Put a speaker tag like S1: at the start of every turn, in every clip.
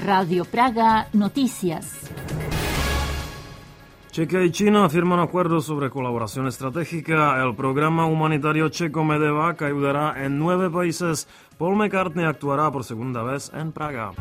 S1: Radio Praga Noticias.
S2: Chequia y China firman acuerdos sobre colaboración estratégica. El programa humanitario checo Medevac ayudará en 9 países. Paul McCartney actuará por segunda vez en Praga.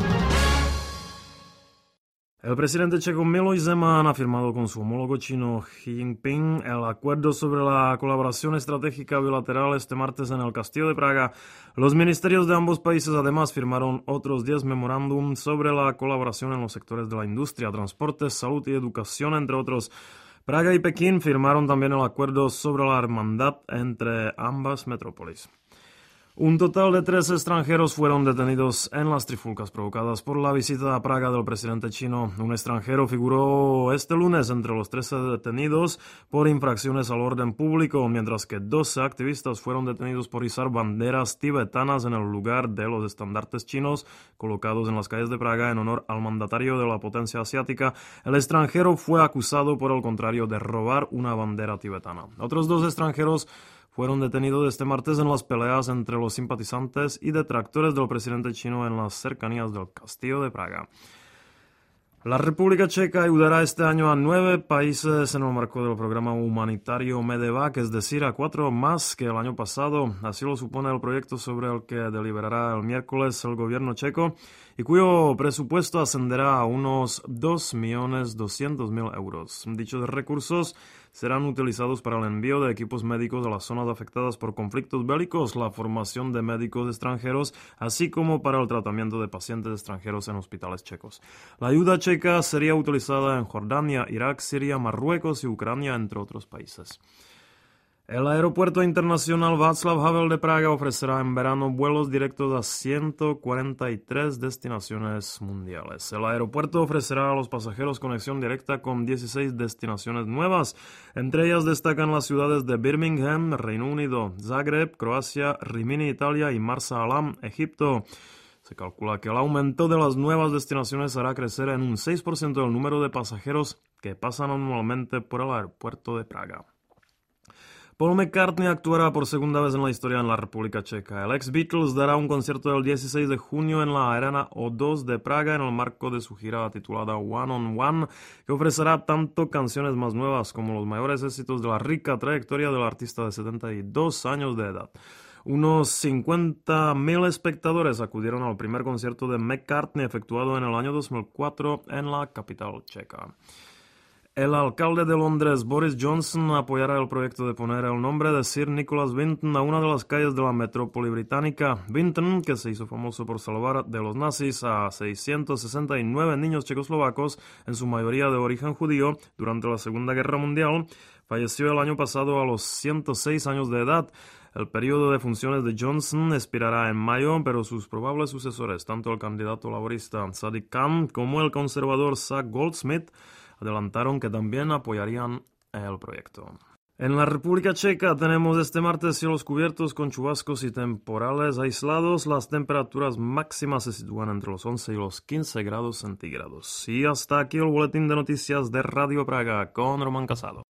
S2: El presidente checo Miloš Zeman ha firmado con su homólogo chino Xi Jinping el acuerdo sobre la colaboración estratégica bilateral este martes en el Castillo de Praga. Los ministerios de ambos países además firmaron otros 10 memorándum sobre la colaboración en los sectores de la industria, transportes, salud y educación, entre otros. Praga y Pekín firmaron también el acuerdo sobre la hermandad entre ambas metrópolis. Un total de 3 extranjeros fueron detenidos en las trifulcas provocadas por la visita a Praga del presidente chino. Un extranjero figuró este lunes entre los 13 detenidos por infracciones al orden público, mientras que 12 activistas fueron detenidos por izar banderas tibetanas en el lugar de los estandartes chinos colocados en las calles de Praga en honor al mandatario de la potencia asiática. El extranjero fue acusado, por el contrario, de robar una bandera tibetana. Otros 2 extranjeros fueron detenidos este martes en las peleas entre los simpatizantes y detractores del presidente chino en las cercanías del Castillo de Praga. La República Checa ayudará este año a 9 países en el marco del programa humanitario Medevac, es decir, a 4 más que el año pasado. Así lo supone el proyecto sobre el que deliberará el miércoles el gobierno checo y cuyo presupuesto ascenderá a unos 2.200.000 euros. Dichos recursos serán utilizados para el envío de equipos médicos a las zonas afectadas por conflictos bélicos, la formación de médicos extranjeros, así como para el tratamiento de pacientes extranjeros en hospitales checos. La ayuda checa sería utilizada en Jordania, Irak, Siria, Marruecos y Ucrania, entre otros países. El Aeropuerto Internacional Václav Havel de Praga ofrecerá en verano vuelos directos a 143 destinaciones mundiales. El aeropuerto ofrecerá a los pasajeros conexión directa con 16 destinaciones nuevas. Entre ellas destacan las ciudades de Birmingham, Reino Unido, Zagreb, Croacia, Rimini, Italia y Marsa Alam, Egipto. Se calcula que el aumento de las nuevas destinaciones hará crecer en un 6% el número de pasajeros que pasan anualmente por el aeropuerto de Praga. Paul McCartney actuará por segunda vez en la historia en la República Checa. El ex-Beatles dará un concierto el 16 de junio en la Arena O2 de Praga en el marco de su gira titulada One on One, que ofrecerá tanto canciones más nuevas como los mayores éxitos de la rica trayectoria del artista de 72 años de edad. Unos 50.000 espectadores acudieron al primer concierto de McCartney efectuado en el año 2004 en la capital checa. El alcalde de Londres, Boris Johnson, apoyará el proyecto de poner el nombre de Sir Nicholas Winton a una de las calles de la metrópoli británica. Winton, que se hizo famoso por salvar de los nazis a 669 niños checoslovacos, en su mayoría de origen judío, durante la Segunda Guerra Mundial, falleció el año pasado a los 106 años de edad. El periodo de funciones de Johnson expirará en mayo, pero sus probables sucesores, tanto el candidato laborista Sadiq Khan como el conservador Zach Goldsmith, adelantaron que también apoyarían el proyecto. En la República Checa tenemos este martes cielos cubiertos con chubascos y temporales aislados. Las temperaturas máximas se sitúan entre los 11 y los 15 grados centígrados. Y hasta aquí el boletín de noticias de Radio Praga con Román Casado.